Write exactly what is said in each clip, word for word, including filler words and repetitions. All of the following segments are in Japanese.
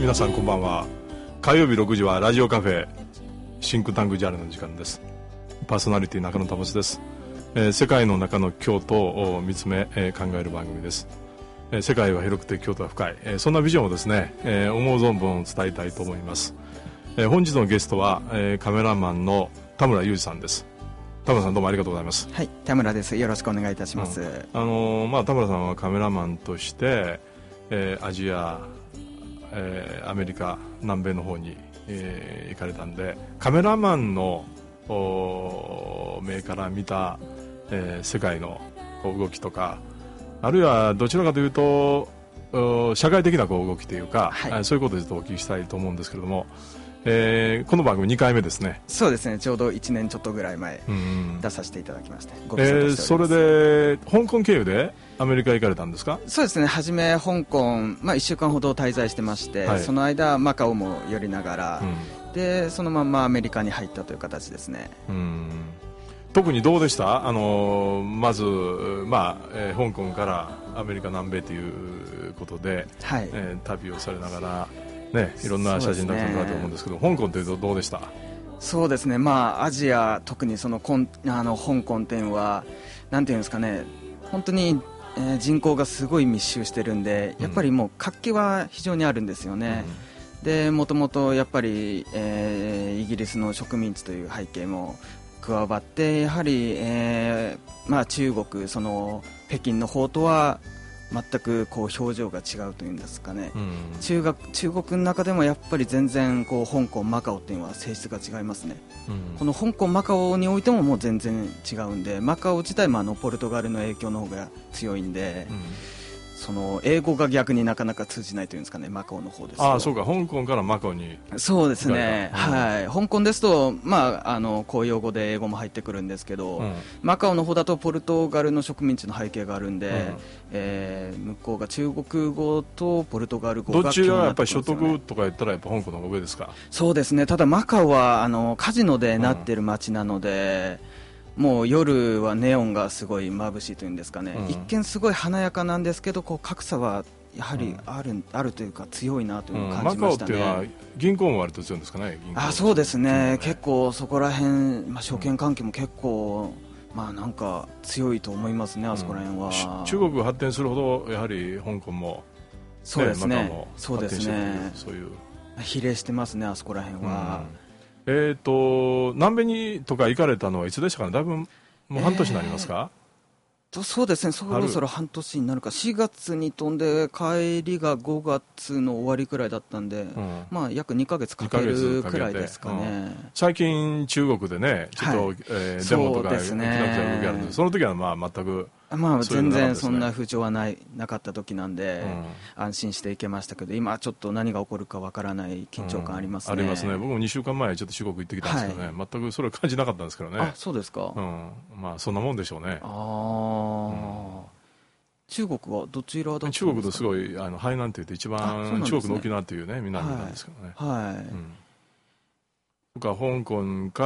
皆さんこんばんは。火曜日ろくじはラジオカフェシンクタンクジャーナルの時間です。パーソナリティ中野保です。えー、世界の中の京都を見つめ、えー、考える番組です。えー、世界は広くて京都は深い、えー、そんなビジョンをですね、えー、思う存分伝えたいと思います。えー、本日のゲストは、えー、カメラマンの田村裕二さんです。田村さんどうもありがとうございます。 はい、田村です。よろしくお願いいたします。うん、 あのーまあ、田村さんはカメラマンとして、えー、アジア、えー、アメリカ南米の方に、えー、行かれたんで、カメラマンの目から見た、えー、世界の動きとか、あるいはどちらかというと社会的なこう動きというか、はい、そういうことでちょっとお聞きしたいと思うんですけれども、えー、この番組にかいめですね。 そうですね、ちょうどいちねんちょっとぐらい前出させていただきまして、ご無沙汰しております。えー、それで香港経由でアメリカ行かれたんですか？ そうですね、初め香港、まあ、いっしゅうかんほど滞在してまして、はい、その間マカオも寄りながら、うん、でそのままアメリカに入ったという形ですね。 うん、特にどうでした？あのまず、まあえー、香港からアメリカ南米ということで、はい、えー、旅をされながらね、いろんな写真だったと思うんですけど、香港というとどうでした？ そうですね、まあ、アジア、特にそのこんあの香港店はなんていうんですかね、本当に、えー、人口がすごい密集してるんで、やっぱりもう活気は非常にあるんですよね。うん、でもともとやっぱり、えー、イギリスの植民地という背景も加わって、やはり、えーまあ、中国、その北京の方とは全くこう表情が違うというんですかね。うん、中学中国の中でもやっぱり全然こう香港、マカオっていうのは性質が違いますね。うん、この香港、マカオにおいてももう全然違うんで、マカオ自体もあのポルトガルの影響の方が強いんで、うん、その英語が逆になかなか通じないというんですかね、マカオの方ですと。 ああ、そうか、香港からマカオに。 そうですね、うん、はい、香港ですと、まあ、あの公用語で英語も入ってくるんですけど、うん、マカオの方だとポルトガルの植民地の背景があるんで、うん、えー、向こうが中国語とポルトガル語が、 どっちがやっぱり所得とか言ったらやっぱ香港の方が上ですか？ そうですね、ただマカオはあのカジノでなってる街なので、うん、もう夜はネオンがすごい眩しいというんですかね、うん、一見すごい華やかなんですけど、こう格差はやはりある、うん、あるというか強いなというのを感じましたね。 うん、マカオっていうのは銀行も割と強いんですかね？銀行、 あ、そうですね、結構そこら辺、まあ、証券関係も結構、うん、まあ、なんか強いと思いますね、あそこら辺は。 うん、中国が発展するほどやはり香港も、 そうですね、 マカオも発展しているという、そういう比例してますね、あそこら辺は。 うん、えーと南米にとか行かれたのはいつでしたかね？だいぶもう半年になりますか？えーそうですね、そろそろ半年になるか、しがつに飛んで帰りがごがつの終わりくらいだったんで、うん、まあ、約にかげつかけるくらいですかね。うん、 最近中国でね、ちょっと、はい、えー、デモとかそうですね、 動きあるんで、その時はまあ全く、 まあ、全然そんな風潮はないなかった時なんで、うん、安心していけましたけど、今ちょっと何が起こるかわからない緊張感ありますね。 うん、ありますね。僕もにしゅうかんまえちょっと中国行ってきたんですけどね、はい、全くそれは感じなかったんですけどね。 あ、そうですか。 うん、まあそんなもんでしょうね。 ああ、うん、中国はどちらだったんですか？ 中国のすごいあの海南というと一番、ね、中国の沖縄というね南なんですけどね。 はい、はい、うん、 とか香港から、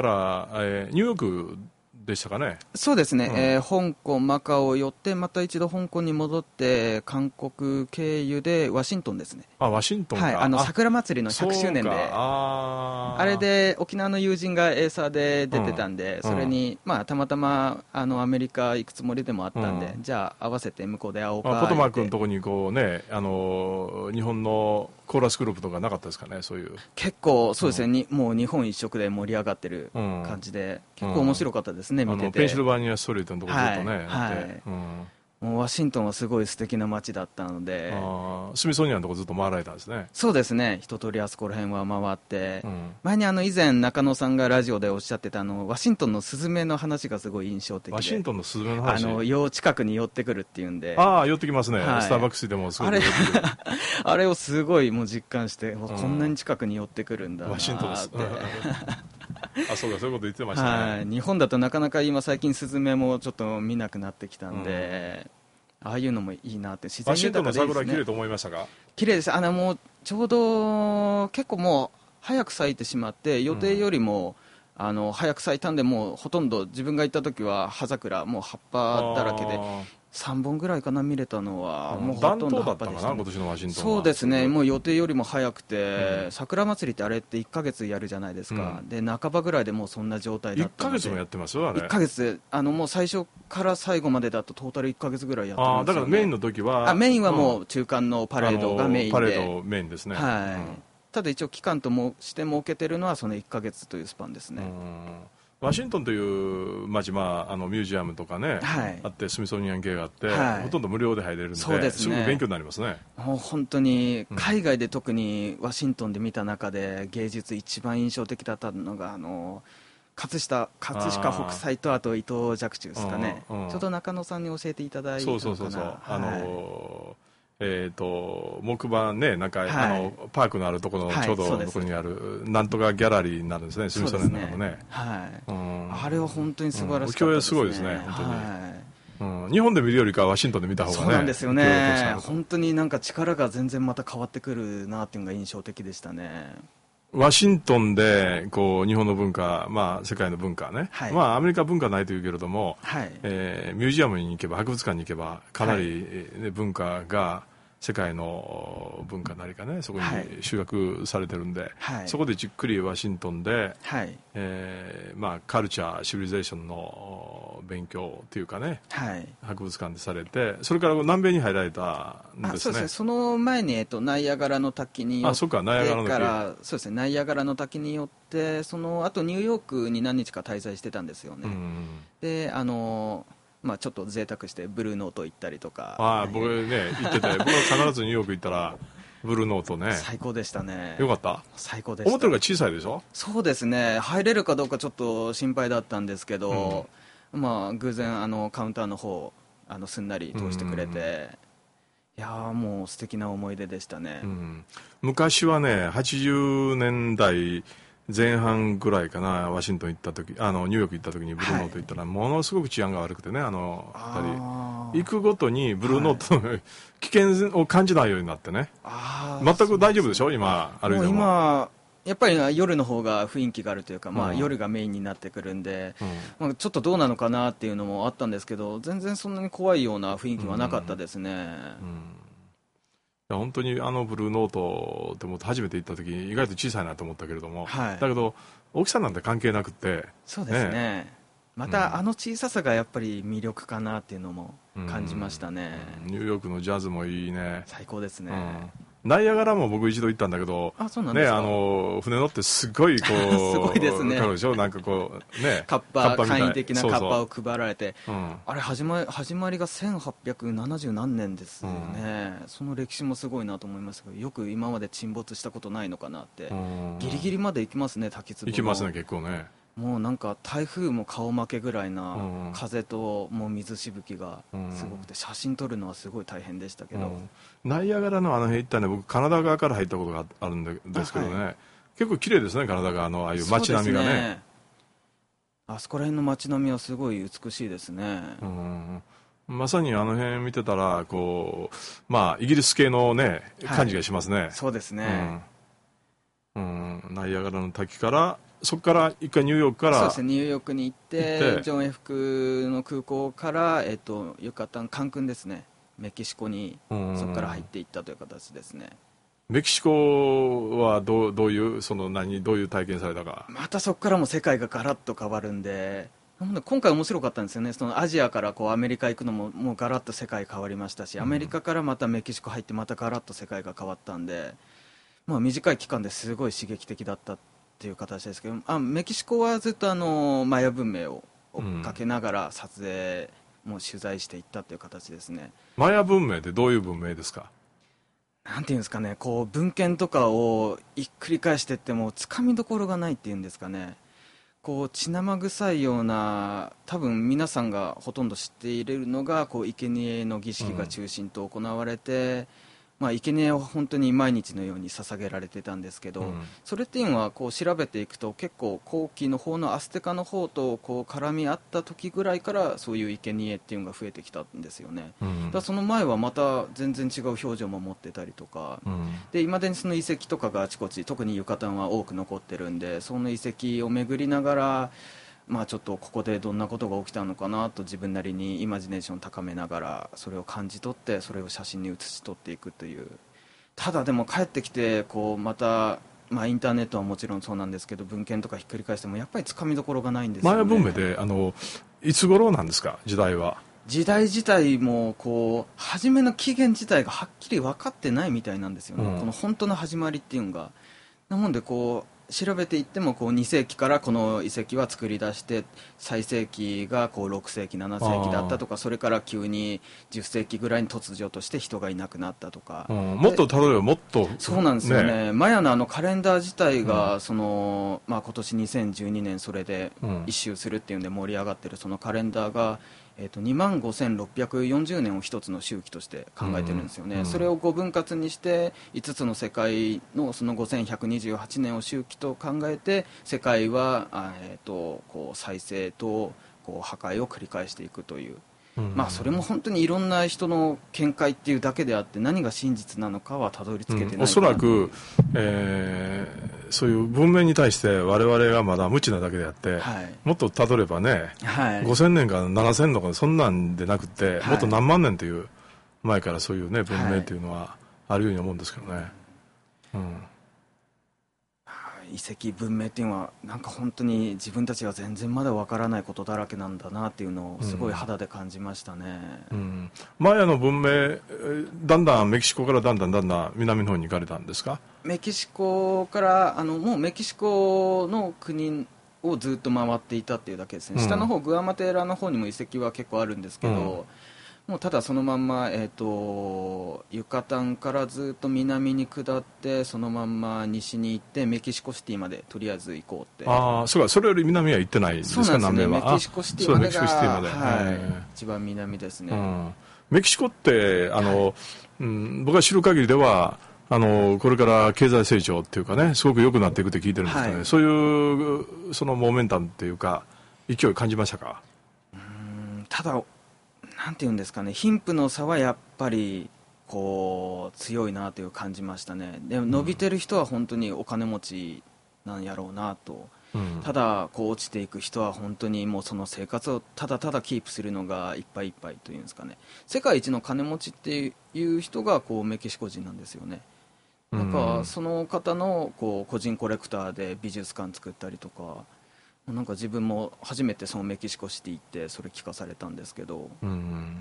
えー、ニューヨークでしたかね？ そうですね、うん、えー、香港、マカオを寄ってまた一度香港に戻って韓国経由でワシントンですね。 あ、ワシントンか、 はい、あの桜祭りのひゃくしゅうねんで、あ, あれで沖縄の友人がエーサーで出てたんで、うん、それに、まあ、たまたまあのアメリカ行くつもりでもあったんで、うん、じゃあ合わせて向こうで会おうか、 まあ、ポトマークのところにこう、ね、あの日本のコーラスグループとかなかったですかね？そういう結構そうですね、うん、にもう日本一色で盛り上がってる感じで、うん、結構面白かったですね、うん、見てて。 ペンシルバニアストリートのところずっとね、 はいはい、うん、もうワシントンはすごい素敵な街だったので、 あ、スミソニアンのところずっと回られたんですね。 そうですね、一通りあそこら辺は回って、うん、前にあの以前中野さんがラジオでおっしゃってたあのワシントンのスズメの話がすごい印象的で、 ワシントンのスズメの話、 あのよう近くに寄ってくるっていうんで、 ああ、寄ってきますね、はい、スターバックスでもすごい寄ってくるあれをすごいもう実感して、うん、こんなに近くに寄ってくるんだなって。 ワシントンですあ、そうか、そういうこと言ってましたね。 はい、日本だとなかなか今最近スズメもちょっと見なくなってきたんで、うん、ああいうのもいいなって。自然豊かでいいですね。ワシントンの桜綺麗と思いましたか？ 綺麗です。あのもうちょうど結構もう早く咲いてしまって、予定よりも、 あの早く咲いたんで、もうほとんど自分が行った時は葉桜、もう葉っぱだらけでさんぼんぐらいかな、見れたのは。もうほとんど葉っぱでした、ね、 暖冬だったかな、今年のワシントンは。 そうですね、もう予定よりも早くて、 うん、 桜祭りってあれっていっかげつやるじゃないですか、うん、で半ばぐらいでもうそんな状態だったので。 いっかげつもやってますよ、あれ。 いっかげつ、あのもう最初から最後までだとトータルいっかげつぐらいやってますよね。 あ、だからメインの時は、 あメインはもう中間のパレードがメインで、 パレードメインですね。 はい、 うん、 ただ一応期間ともして設けてるのはそのいっかげつというスパンですね。 うん、ワシントンという街、まあ、あのミュージアムとかね、はい、あってスミソニアン系があって、はい、ほとんど無料で入れるんで、そうですね、すごく勉強になりますね。 もう本当に海外で特にワシントンで見た中で芸術一番印象的だったのがあの葛飾、葛飾北斎とあと伊藤若冲ですかね、うんうん、ちょうど中野さんに教えていただいたのかな。そうそうそうそう、はい、あのえー、と木馬ね、なんか、はい、あのパークのあるところのちょうどところにある、はい、なんとかギャラリーになるんですね、スミソニアンの中のね、 はい、うん、あれは本当に素晴らしかったですね。 共演すごいですね、本当に、はい、うん、日本で見るよりかはワシントンで見た方がね、 そうなんですよね、本当になんか力が全然また変わってくるなっていうのが印象的でしたね。 ワシントンでこう日本の文化、まあ、世界の文化ね、はい、まあ、アメリカ文化ないというけれども、はい、えー、ミュージアムに行けば博物館に行けばかなり、ね、文化が世界の文化なりかね、そこに集約されてるんで、はい、そこでじっくりワシントンで、はい、えーまあ、カルチャーシビリゼーションの勉強というかね、はい、博物館でされて、それから南米に入られたんですね。あ、そうですね、 その前に、えっと、ナイアガラの滝に寄ってから、そうですね、ナイアガラの滝によって、その後ニューヨークに何日か滞在してたんですよね。うん、で、あのまあ、ちょっと贅沢してブルーノート行ったりとか。 ああ、僕ね行ってて僕は必ずニューヨーク行ったらブルーノートね、 最高でしたね。 よかった。 最高でした。 思ってるが小さいでしょ。 そうですね、入れるかどうかちょっと心配だったんですけど、うん、まあ、偶然あのカウンターの方あのすんなり通してくれて、うん、いやーもう素敵な思い出でしたね。うん、 昔はねはちじゅうねんだい前半ぐらいかな、ワシントン行った時、あのニューヨーク行った時にブルーノート行ったら、はい、ものすごく治安が悪くてね、あのふたり行くごとにブルーノートの、はい、危険を感じないようになってね。あ、全く大丈夫でしょ今歩いても。 もう今やっぱり夜の方が雰囲気があるというか、まあ、夜がメインになってくるんで、うん、まあ、ちょっとどうなのかなっていうのもあったんですけど、全然そんなに怖いような雰囲気はなかったですね。うんうん、 本当にあのブルーノートって思って初めて行った時意外と小さいなと思ったけれども、はい、だけど大きさなんて関係なくて。 そうですね、ね、またあの小ささがやっぱり魅力かなっていうのも感じましたね。 うん、ニューヨークのジャズもいいね。 最高ですね。 うん、ナイアガラも僕一度行ったんだけど、 あ、そうなんですか。 ね、あの船乗ってすごいこうすごいですね。 でしょ、なんかこうね、 カッパ、簡易的なカッパを配られて、そうそう、うん、あれ始ま始まりがせんはっぴゃくななじゅう何年ですよね。うん、その歴史もすごいなと思いますけど、よく今まで沈没したことないのかなって。うん、ギリギリまで行きますね、滝壺の。 行きますね、結構ね。 もうなんか台風も顔負けぐらいな風ともう水しぶきがすごくて、写真撮るのはすごい大変でしたけど、うん、 ナイアガラのあの辺行ったね、僕カナダ側から入ったことがあるんですけどね、はい、結構綺麗ですね、カナダ側のああいう街並みが ね, ねあそこら辺の街並みはすごい美しいですね。うん、 まさにあの辺見てたらこう、まあ、イギリス系の、ね、感じがしますね。はい、 そうですね、 うんうん、ナイアガラの滝からそこから一回ニューヨークから。 そうですね、ニューヨークに行ってジョン F 区の空港から、えっと、ユカタンカンクンですね、メキシコにそこから入っていったという形ですね。 メキシコはどう、どういうその何どういう体験されたか。 またそこからも世界がガラッと変わるんで、今回面白かったんですよね。そのアジアからこうアメリカ行くのももうガラッと世界変わりましたし、アメリカからまたメキシコ入ってまたガラッと世界が変わったんで、まあ、短い期間ですごい刺激的だったっていう形ですけど、あメキシコはずっとあのマヤ文明を追っかけながら撮影も取材していったという形ですね。 マヤ文明ってどういう文明ですか。 なんていうんですかね、こう文献とかをひっくり返していってもつかみどころがないっていうんですかね、こう血生臭いような、多分皆さんがほとんど知っているのがこう生贄の儀式が中心と行われて、 まあ、生贄は本当に毎日のように捧げられてたんですけど、うん、それっていうのはこう調べていくと結構後期の方のアステカの方とこう絡み合った時ぐらいからそういう生贄っていうのが増えてきたんですよね、うん、だその前はまた全然違う表情も持ってたりとか、うん、で未だにその遺跡とかがあちこち特にユカタンは多く残ってるんでその遺跡を巡りながらまあ、ちょっとここでどんなことが起きたのかなと自分なりにイマジネーションを高めながらそれを感じ取ってそれを写真に写し取っていくというただでも帰ってきてこうまた、まあ、インターネットはもちろんそうなんですけど文献とかひっくり返してもやっぱりつかみどころがないんですよね。 マヤ文明であのいつ頃なんですか時代は。 時代自体もこう初めの起源自体がはっきり分かってないみたいなんですよね、うん、この本当の始まりっていうのがなもんでこう調べていってもこうに世紀からこの遺跡は作り出して最盛期がこうろく世紀なな世紀だったとかそれから急にじゅっ世紀ぐらいに突如として人がいなくなったとか、うん、 もっと例えばもっとそうなんですよ ね, ねマヤのあのカレンダー自体がその、うんまあ、今年にせんじゅうにねんそれで一周するっていうんで盛り上がってるそのカレンダーがえー、とにまんごせんろっぴゃくよんじゅうねんを一つの周期として考えてるんですよね、うん、それをご分割にしていつつの世界のそのごせんひゃくにじゅうはちねんを周期と考えて世界は、えー、とこう再生とこう破壊を繰り返していくという、うんまあ、それも本当にいろんな人の見解っていうだけであって何が真実なのかはたどり着けてないかな、うん、 おそらく、えー、そういう文明に対して我々がまだ無知なだけであって、はい、もっとたどればね、はい、ごせんねんかななせんねんとかそんなんでなくて、はい、もっと何万年という前からそういう、ね、文明というのはあるように思うんですけどね、はいうん遺跡文明っていうのはなんか本当に自分たちは全然まだわからないことだらけなんだなっていうのをすごい肌で感じましたね、 うんうん、マヤの文明だんだんメキシコからだんだんだんだん南の方に行かれたんですか。 メキシコからあのもうメキシコの国をずっと回っていたっていうだけですね、うん、下の方グアマテラの方にも遺跡は結構あるんですけど、うんもうただそのまんま、えーと、ユカタンからずっと南に下ってそのまんま西に行ってメキシコシティまでとりあえず行こうってああそうかそれより南は行ってないんですか。 そうなんですね南はメキシコシティまでがはい、 一番南ですね、 うん、メキシコってあの、はいうん、僕が知る限りではあのこれから経済成長っていうかねすごく良くなっていくって聞いてるんですけどね、はい、そういうそのモーメンタムっていうか勢い感じましたか。 うーんただなんていうんですかね貧富の差はやっぱりこう強いなという感じましたね。でも伸びてる人は本当にお金持ちなんやろうなと、うん、ただこう落ちていく人は本当にもうその生活をただただキープするのがいっぱいいっぱいというんですかね。世界一の金持ちっていう人がこうメキシコ人なんですよね。なんかその方のこう個人コレクターで美術館作ったりとかなんか自分も初めてそのメキシコシティ行ってそれ聞かされたんですけど、うん、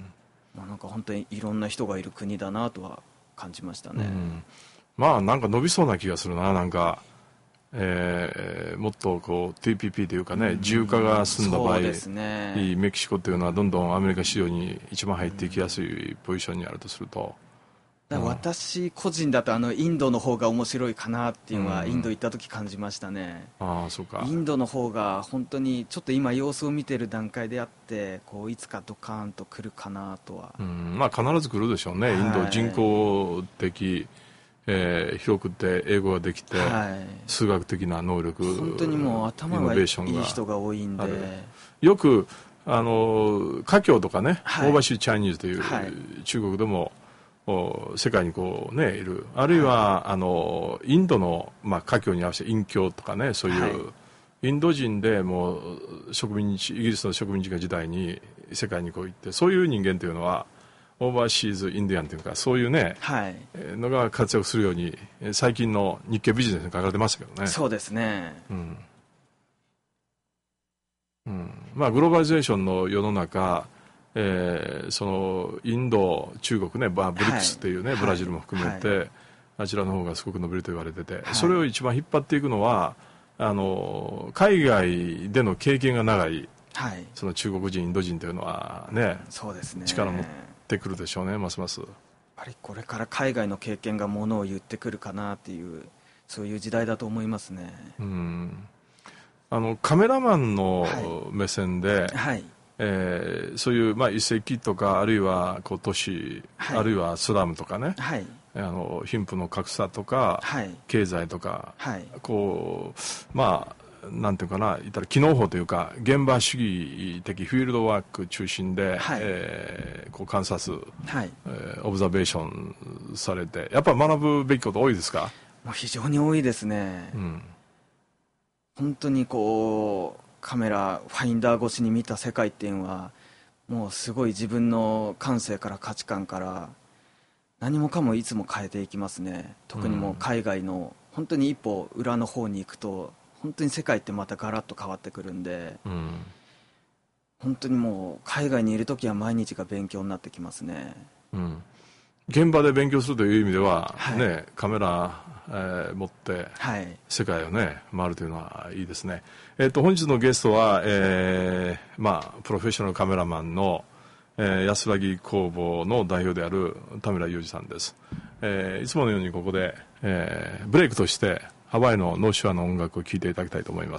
まあ、なんか本当にいろんな人がいる国だなとは感じましたね、うん、 まあなんか伸びそうな気がするな。なんか、えー、もっとこう ティーピーピー というかね、うん、自由化が進んだ場合、ね、いいメキシコというのはどんどんアメリカ市場に一番入っていきやすいポジションにあるとすると、 だから私個人だとあのインドの方が面白いかなっていうのはインド行った時感じましたね、 うん、ああそうか。 インドの方が本当にちょっと今様子を見てる段階であってこういつかドカーンと来るかなとは、 うん、まあ必ず来るでしょうね、はい、インド人口的、えー、広くて英語ができて、はい、数学的な能力本当にもう頭がいい人が多いんでよくあの華僑とかね、はい、オーバーシーチャイニーズという、はい、中国でも世界にこうねいるあるいは、はい、あのインドの、まあ、華僑に合わせて隠居とかねそういう、はい、インド人でもう植民地イギリスの植民地時代に世界にこう行ってそういう人間というのはオーバーシーズインディアンというかそういうね、はい、のが活躍するように最近の日経ビジネスに書かれてましたけどね。 そうですね、 うんうんまあ、グローバリゼーションの世の中えー、そのインド、中国ね、ブリックスっていうね、はい、ブラジルも含めて、はい、あちらの方がすごく伸びると言われてて、はい、それを一番引っ張っていくのはあの海外での経験が長い、はい、その中国人、インド人というのはね、 そうですね、 力を持ってくるでしょうね、ますます。やっぱりこれから海外の経験がものを言ってくるかなっていうそういう時代だと思いますね。 うんあのカメラマンの目線で、はいはいえー、そういう、まあ、遺跡とかあるいはこう都市、はい、あるいはスラムとかね、はいあの貧富の格差とか、はい、経済とか、はい、こうまあなんていうかな、言ったら機能法というか現場主義的フィールドワーク中心で、はい、えー、こう観察、はい、えー、オブザベーションされて、やっぱ学ぶべきこと多いですか？ もう非常に多いですね、うん、本当にこうカメラファインダー越しに見た世界っていうのはもうすごい自分の感性から価値観から何もかもいつも変えていきますね。特にもう海外の本当に一歩裏の方に行くと本当に世界ってまたガラッと変わってくるんで、うん、本当にもう海外にいるときは毎日が勉強になってきますね、 うん、現場で勉強するという意味では、はい、ね、カメラ、えー、持って世界をね回るというのはいいですね。えー、と本日のゲストは、えーまあ、プロフェッショナルカメラマンの、えー、安らぎ工房の代表である田村裕二さんです。えー、いつものようにここで、えー、ブレイクとしてハワイのノーシュアの音楽を聴いていただきたいと思います。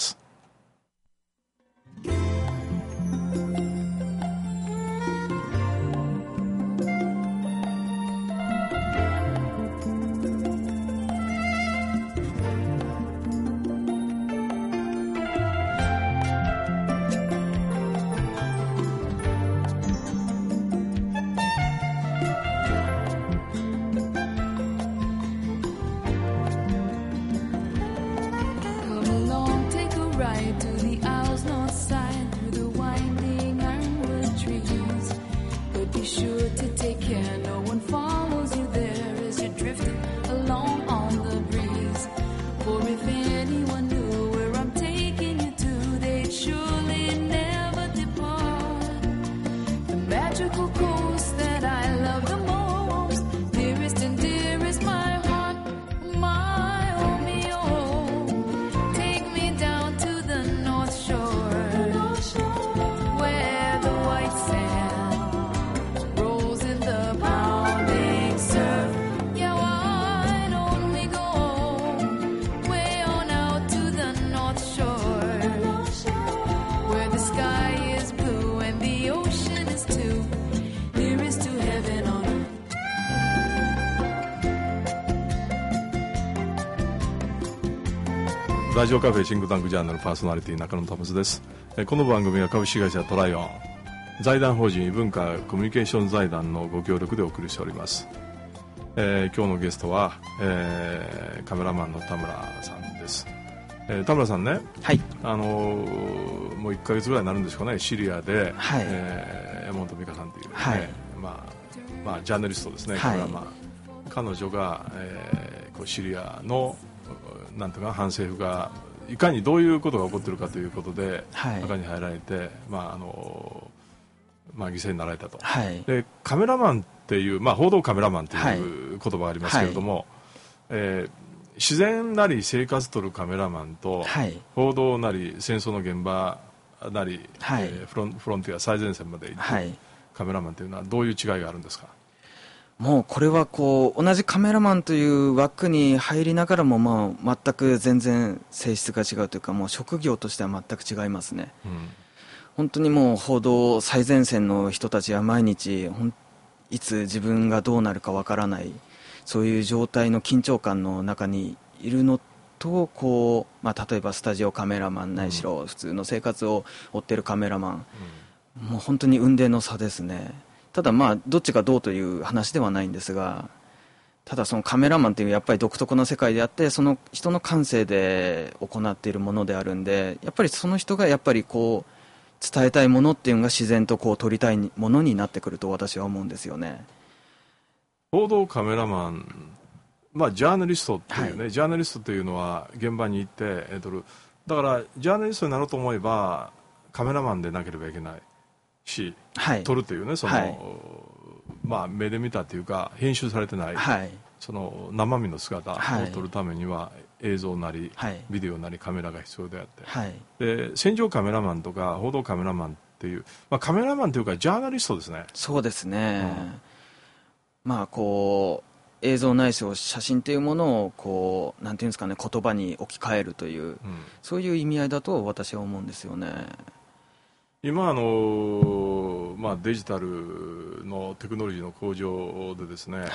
ラジオカフェシンクタンクジャーナルパーソナリティ中野保です。この番組は株式会社トライオン、財団法人異文化コミュニケーション財団のご協力でお送りしております。えー、今日のゲストは、えー、カメラマンの田村さんです。えー、田村さんね、はい、あのー、もういっかげつぐらいになるんですかね、シリアで、はい、えー、山本美香さんという、ね、はい、まあまあ、ジャーナリストですね、カメラマン、はい、彼女が、えー、こうシリアのなんとか反政府がいかにどういうことが起こっているかということで、はい、中に入られて、まああのまあ、犠牲になられたと、はい、でカメラマンっていう、まあ、報道カメラマンという言葉がありますけれども、はい、えー、自然なり生活とるカメラマンと、はい、報道なり戦争の現場なり、はい、えー、フロン、フロンティア最前線まで行く、はい、カメラマンというのはどういう違いがあるんですか？ もうこれはこう同じカメラマンという枠に入りながらも、まあ、全く全然性質が違うというか、もう職業としては全く違いますね、うん、本当にもう報道最前線の人たちは毎日いつ自分がどうなるかわからない、そういう状態の緊張感の中にいるのとこう、まあ、例えばスタジオカメラマンないしろ、うん、普通の生活を追ってるカメラマン、うん、もう本当に雲泥の差ですね。ただまあどっちがどうという話ではないんですが、ただそのカメラマンというやっぱり独特な世界であって、その人の感性で行っているものであるんで、やっぱりその人がやっぱりこう伝えたいものっていうのが自然とこう撮りたいものになってくると私は思うんですよね。 報道カメラマン、まあ、ジャーナリストっていうね、はい、ジャーナリストというのは現場に行って撮る、だからジャーナリストになろうと思えばカメラマンでなければいけないし、はい、撮るというね、その、はい、まあ、目で見たというか編集されてない、はい、その生身の姿を撮るためには映像なり、はい、ビデオなりカメラが必要であって、はい、で戦場カメラマンとか報道カメラマンっていう、まあ、カメラマンというかジャーナリストですね。 そうですね、うん、まあこう映像ないしは写真というものをこうなんていうんですかね、言葉に置き換えるという、うん、そういう意味合いだと私は思うんですよね。 今あの、まあ、デジタルのテクノロジーの向上でですね、はい、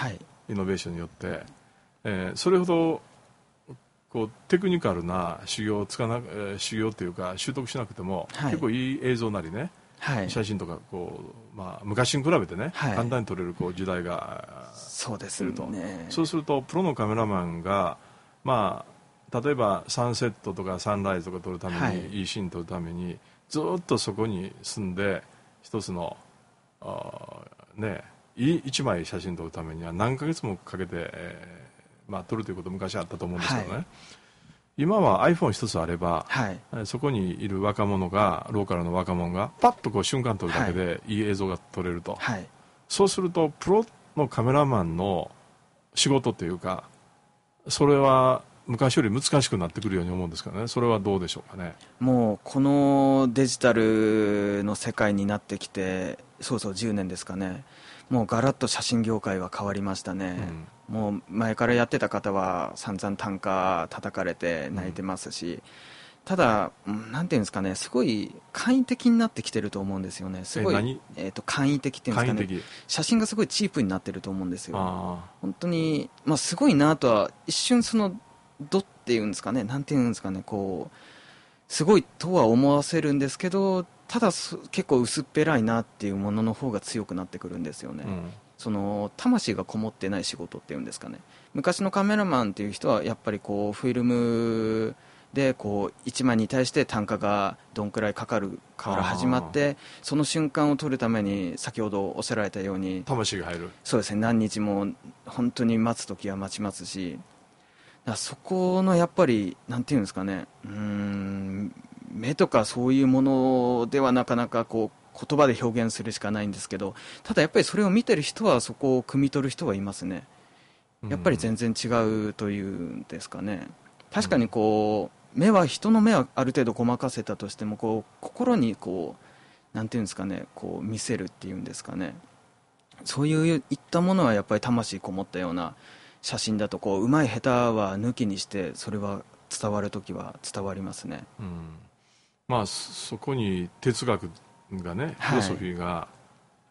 イノベーションによって、えー、それほどこうテクニカルな修行をつかな、えー、修行というか習得しなくても、はい、結構いい映像なりね、はい、写真とかこう、まあ、昔に比べてね、はい、簡単に撮れるこう時代がそうですると、ね、 そうするとプロのカメラマンが、まあ、例えばサンセットとかサンライズとか撮るために、はい、いいシーン撮るためにずっとそこに住んで一つのあ、ね、いい一枚写真撮るためには何ヶ月もかけて、えーまあ、撮るということ昔あったと思うんですけどね、はい、今は アイフォン 一つあれば、はい、そこにいる若者がローカルの若者がパッとこう瞬間撮るだけでいい映像が撮れると、はい、そうするとプロのカメラマンの仕事というかそれは昔より難しくなってくるように思うんですけどね。それはどうでしょうかね。 もうこのデジタルの世界になってきてそうそうじゅうねんですかね。もうガラッと写真業界は変わりましたね、うん、もう前からやってた方は散々単価叩かれて泣いてますし、うん、ただなんていうんですかね、すごい簡易的になってきてると思うんですよね。すごい、えーと簡易的っていうんですかね、写真がすごいチープになってると思うんですよ。本当に、まあ、すごいなとは一瞬そのドっていうんですかね、なんていうんですかね、こうすごいとは思わせるんですけど、ただ結構薄っぺらいなっていうものの方が強くなってくるんですよね、うん、その魂がこもってない仕事っていうんですかね。昔のカメラマンっていう人はやっぱりこうフィルムでこういちまいに対して単価がどんくらいかかるから始まって、その瞬間を撮るために先ほどおっしゃられたように魂が入る。 そうですね、何日も本当に待つときは待ちますし、だそこのやっぱりなんていうんですかね、うーん目とかそういうものではなかなかこう言葉で表現するしかないんですけど、ただやっぱりそれを見てる人はそこを汲み取る人はいますね。やっぱり全然違うというんですかね。確かにこう目は人の目はある程度ごまかせたとしてもこう心にこうなんていうんですかね、こう見せるっていうんですかね、そういういったものはやっぱり魂こもったような写真だとこう上手い下手は抜きにしてそれは伝わるときは伝わりますね、 うん、まあそこに哲学がね、フィロソフィーが、はい、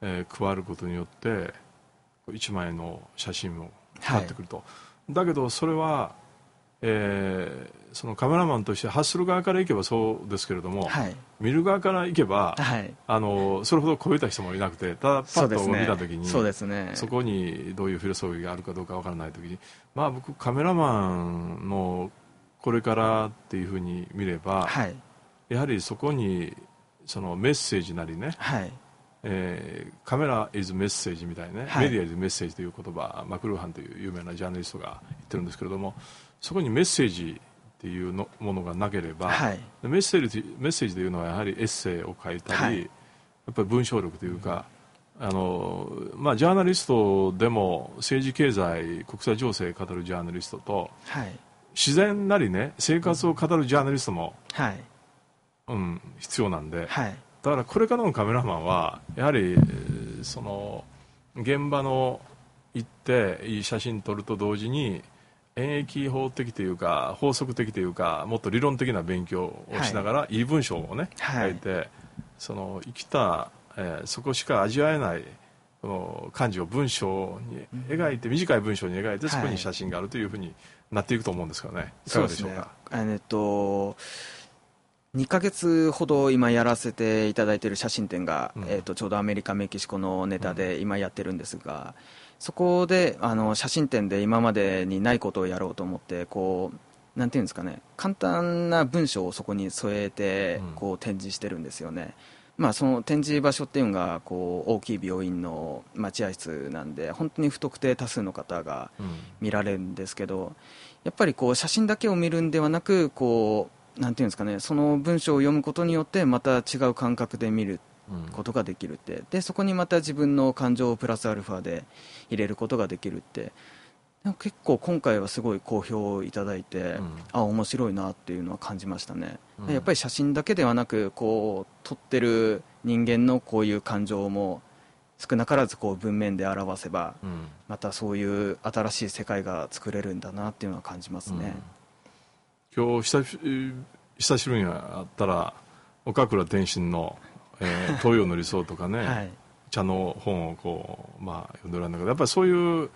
えー、加わることによって一枚の写真も変わってくると、はい、だけどそれは、えー、そのカメラマンとして発する側からいけばそうですけれども、はい、見る側からいけば、はい、あのそれほど超えた人もいなくて、ただパッと見たときに そ,、ね そ, ね、そこにどういうフィロソフィーがあるかどうかわからないときに、まあ、僕カメラマンのこれからっていうふうに見れば、はい、やはりそこにそのメッセージなりね、はい、えー、カメラ is メッセージみたいなね、はい、メディア is メッセージという言葉、マクルーハンという有名なジャーナリストが言ってるんですけれども、そこにメッセージっていうのものがなければ、はい、メッセージメッセージというのはやはりエッセイを書いたり、はい、やっぱり文章力というか、あのまあ、ジャーナリストでも政治経済国際情勢を語るジャーナリストと、はい、自然なりね生活を語るジャーナリストも、はい、うん、必要なんで、はい、だからこれからのカメラマンはやはりその現場の行っていい写真撮ると同時に演疫法的というか法則的というかもっと理論的な勉強をしながら、はい、いい文章をね、はい、書いてその生きた、えー、そこしか味わえないその感じを文章に描いて、うん、短い文章に描いてそこに写真があるというふうになっていくと思うんですからね、いかがでしょうか。 そうですね、えっとにかげつほど今やらせていただいている写真展が、うん、えー、とちょうどアメリカメキシコのネタで今やってるんですが、うん、そこであの写真展で今までにないことをやろうと思ってこうなんていうんですかね、簡単な文章をそこに添えてこう展示してるんですよね、うん、まあ、その展示場所っていうのがこう大きい病院の待合室なんで本当に不特定多数の方が見られるんですけど、やっぱりこう写真だけを見るんではなくこうなんていうんですかね、その文章を読むことによってまた違う感覚で見ることができるって、うん、でそこにまた自分の感情をプラスアルファで入れることができるって、結構今回はすごい好評をいただいて、うん、あ面白いなっていうのは感じましたね、うん、やっぱり写真だけではなくこう撮ってる人間のこういう感情も少なからずこう文面で表せば、うん、またそういう新しい世界が作れるんだなっていうのは感じますね、 うん、今日久し久しぶりに会ったら岡倉天心の、えー、東洋の理想とかね、はい、茶の本をこう、まあ、読んでおられるんだけど、やっぱりそういう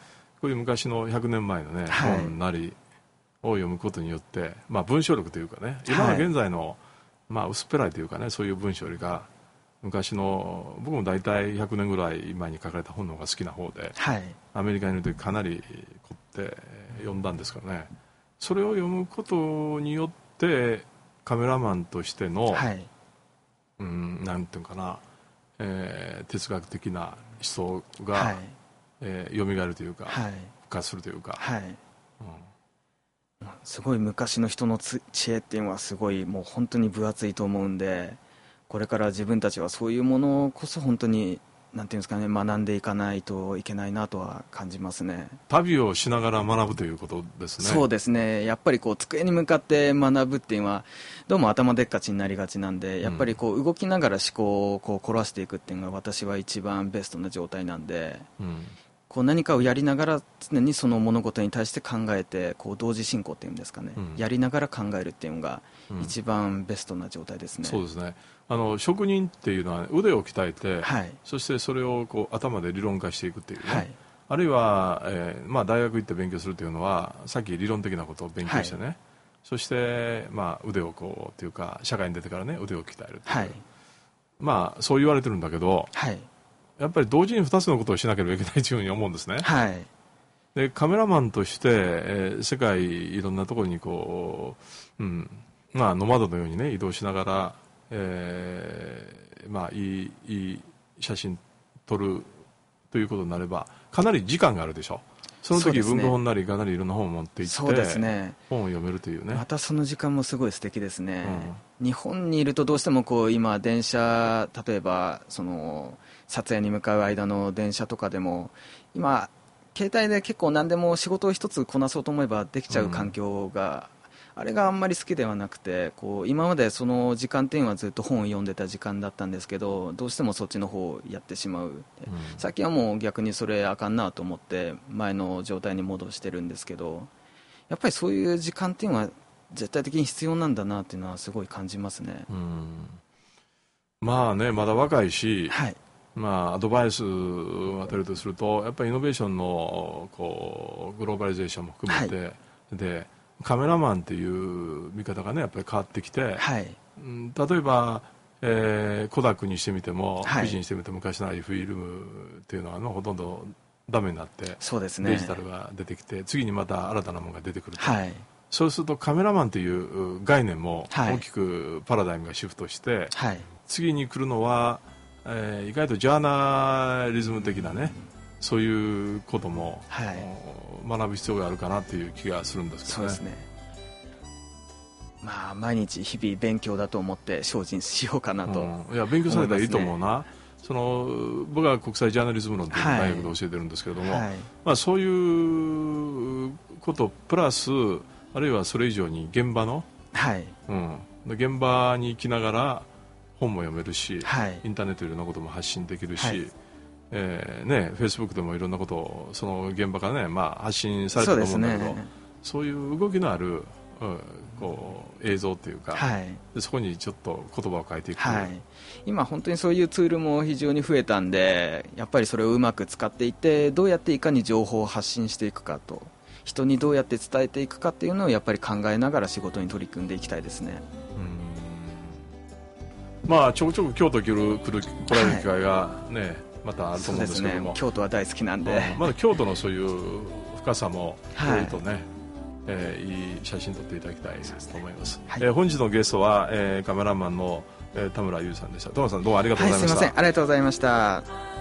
こういう昔のひゃくねんまえのね、 はい、 本なりを読むことによって、まあ、文章力というかね、今の現在の、はい、まあ、薄っぺらいというかね、そういう文章よりが昔の、僕も大体ひゃくねんぐらい前に書かれた本の方が好きな方で、はい、アメリカにいる時かなり凝って読んだんですからね。それを読むことによってカメラマンとしての、はい、うん、なんていうかな、えー、哲学的な思想が、はい、えー、蘇るというか、はい、復活するというか、はい、 うん、すごい昔の人の知恵っていうのはすごいもう本当に分厚いと思うんで、これから自分たちはそういうものこそ本当になんていうんですかね、学んでいかないといけないなとは感じますね。 旅をしながら学ぶということですね。 そうですね。やっぱりこう机に向かって学ぶっていうのはどうも頭でっかちになりがちなんで、やっぱりこう動きながら思考をこう凝らしていくっていうのが私は一番ベストな状態なんで、うん、こう何かをやりながら常にその物事に対して考えてこう同時進行っていうんですかね、うん、やりながら考えるっていうのが一番ベストな状態ですね。 うん、そうですね。あの職人っていうのは腕を鍛えて、はい、そしてそれをこう頭で理論化していくっていうね、はい、あるいは、えーまあ、大学行って勉強するというのはさっき理論的なことを勉強してね、はい、そして、まあ、腕をこうというか社会に出てからね腕を鍛えるっていう、はい、まあそう言われてるんだけど、はい、やっぱり同時にふたつのことをしなければいけないというふうに思うんですね。はい、でカメラマンとして、えー、世界いろんなところにこう、うんまあ、ノマドのようにね移動しながら、えーまあ、いい、いい写真撮るということになればかなり時間があるでしょ。その時文庫本なりかなりいろんな本を持っていってそうです、ね、本を読めるというね。 またその時間もすごい素敵ですね、うん、日本にいるとどうしてもこう今電車例えばその撮影に向かう間の電車とかでも今携帯で結構何でも仕事を一つこなそうと思えばできちゃう環境が、うん、あれがあんまり好きではなくてこう今までその時間っていうのはずっと本を読んでた時間だったんですけどどうしてもそっちの方をやってしまう、うん、最近はもう逆にそれあかんなと思って前の状態に戻してるんですけどやっぱりそういう時間っていうのは絶対的に必要なんだなっていうのはすごい感じますね。 うん、まあねまだ若いし、はいまあ、アドバイスを与えるとするとやっぱりイノベーションのこうグローバリゼーションも含めて、はい、でカメラマンっていう見方がねやっぱり変わってきて、はい、例えば、えー、コダックにしてみても、はい、富士にしてみても昔のああいうフィルムっていうのはのほとんどダメになってそうですね、 デジタルが出てきて次にまた新たなものが出てくると、はい、そうするとカメラマンという概念も大きくパラダイムがシフトして、はい、次に来るのは、えー、意外とジャーナリズム的なねそういうことも、はい、学ぶ必要があるかなという気がするんですけどね。そうですね。 まあ毎日日々勉強だと思って精進しようかなと、 うん、いや勉強されたらいいと思うな。その僕は国際ジャーナリズム論という大学で教えてるんですけれども、はいはいまあ、そういうことプラスあるいはそれ以上に現場の、はいうん、現場に行きながら本も読めるし、はい、インターネットでいろんなことも発信できるし、はいえーね、フェイスブックでもいろんなことをその現場からね、まあ、発信されてると思うんだけど そう、ね、そういう動きのある、うん、こう映像というか、はい、でそこにちょっと言葉を変えていく、はい、 今本当にそういうツールも非常に増えたんでやっぱりそれをうまく使っていってどうやっていかに情報を発信していくかと人にどうやって伝えていくかっていうのをやっぱり考えながら仕事に取り組んでいきたいですね。 うんまあちょくちょく京都来る来る来られる機会がね、はいまたあると思うんですけども、 そうですね、京都は大好きなんで、 うん、まだ京都のそういう深さもいろいろとね、はいえー、いい写真撮っていただきたいと思います、はいえー、本日のゲストは、えー、カメラマンの、えー、田村優さんでした。田村さんどうもありがとうございました。 はい、すいませんありがとうございました。